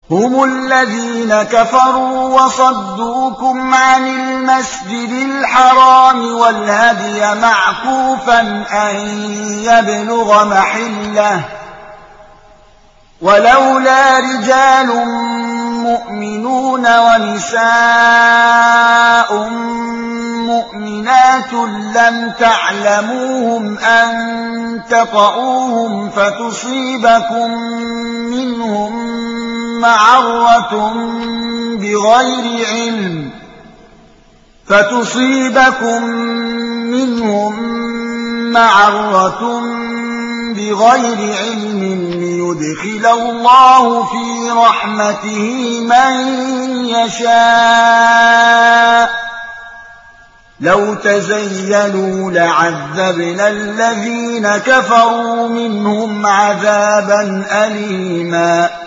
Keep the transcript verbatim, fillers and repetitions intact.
هم الذين كفروا وصدوكم عن المسجد الحرام والهدي معكوفا أن يبلغ محله ولولا رجال مؤمنون ونساء مؤمنات لم تعلموهم أن تطؤوهم فتصيبكم منهم معرة بغير علم فتصيبكم منهم معرة بغير علم ليدخل الله في رحمته من يشاء لو تزيلوا لعذبنا الذين كفروا منهم عذابا أليما